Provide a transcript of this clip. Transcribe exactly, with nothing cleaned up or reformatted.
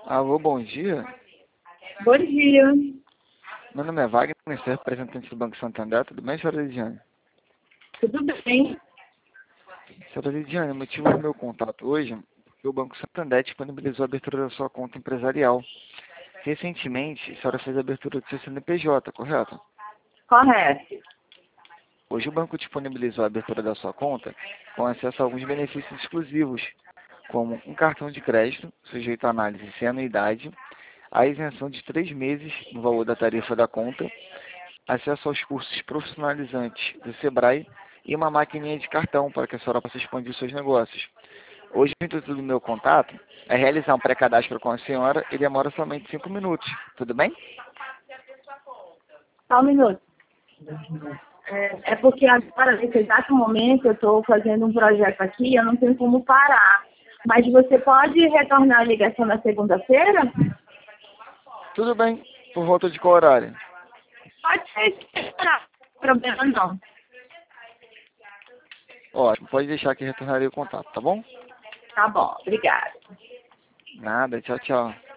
Alô, bom dia. Bom dia. Meu nome é Wagner, sou representante do Banco Santander. Tudo bem, senhora Lidiane? Tudo bem? Senhora Lidiane, o motivo do meu contato hoje é que o Banco Santander disponibilizou a abertura da sua conta empresarial. Recentemente, a senhora fez a abertura do seu C N P J, correto? Correto. Hoje o banco disponibilizou a abertura da sua conta com acesso a alguns benefícios exclusivos, como um cartão de crédito, sujeito à análise sem anuidade, a isenção de três meses no valor da tarifa da conta, acesso aos cursos profissionalizantes do Sebrae e uma maquininha de cartão para que a senhora possa expandir seus negócios. Hoje, o intuito do meu contato é realizar um pré-cadastro com a senhora e demora somente cinco minutos. Tudo bem? Só um minuto. É, é porque agora, nesse exato momento, eu estou fazendo um projeto aqui e eu não tenho como parar. Mas você pode retornar a ligação na segunda-feira? Tudo bem. Por volta de qual horário? Pode ser. Não, problema não. Ótimo. Pode deixar que retornarei o contato, tá bom? Tá bom, obrigada. Nada. Tchau, tchau.